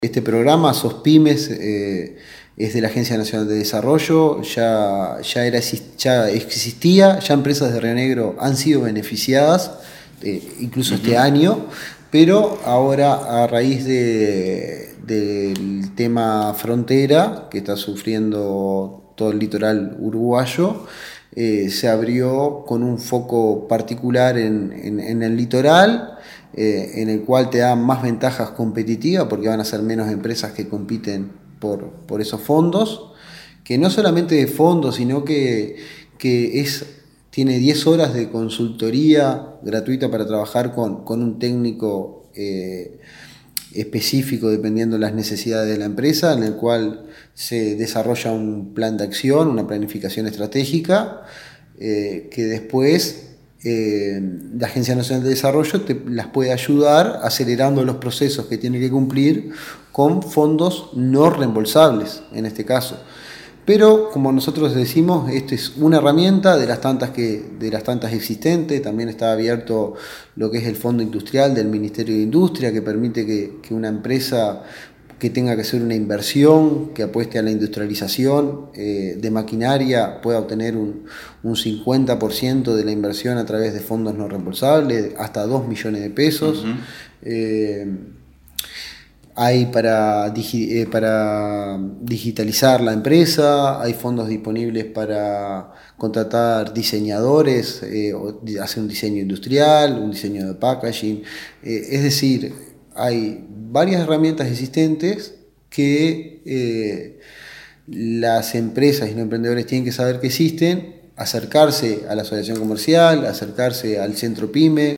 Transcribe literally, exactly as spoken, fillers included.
Este programa, SOSPymes, eh, es de la Agencia Nacional de Desarrollo, ya, ya, era, ya existía, ya empresas de Río Negro han sido beneficiadas, eh, incluso uh-huh. este año, pero ahora a raíz de, del tema frontera, que está sufriendo todo el litoral uruguayo, eh, se abrió con un foco particular en, en, en el litoral, Eh, en el cual te da más ventajas competitivas porque van a ser menos empresas que compiten por, por esos fondos, que no solamente de fondos, sino que, que es, tiene diez horas de consultoría gratuita para trabajar con, con un técnico eh, específico dependiendo de las necesidades de la empresa, en el cual se desarrolla un plan de acción, una planificación estratégica, eh, que después Eh, la Agencia Nacional de Desarrollo te las puede ayudar acelerando los procesos que tiene que cumplir con fondos no reembolsables en este caso. Pero como nosotros decimos, esta es una herramienta de las tantas que de las tantas existentes. También está abierto lo que es el Fondo Industrial del Ministerio de Industria, que permite que, que una empresa que tenga que hacer una inversión, que apueste a la industrialización eh, de maquinaria, pueda obtener un, un cincuenta por ciento de la inversión a través de fondos no reembolsables, hasta dos millones de pesos. Uh-huh. eh, hay para, digi, eh, para digitalizar la empresa, hay fondos disponibles para contratar diseñadores, eh, o hacer un diseño industrial, un diseño de packaging, eh, es decir, hay varias herramientas existentes que eh, las empresas y los emprendedores tienen que saber que existen, acercarse a la asociación comercial, acercarse al centro PYME,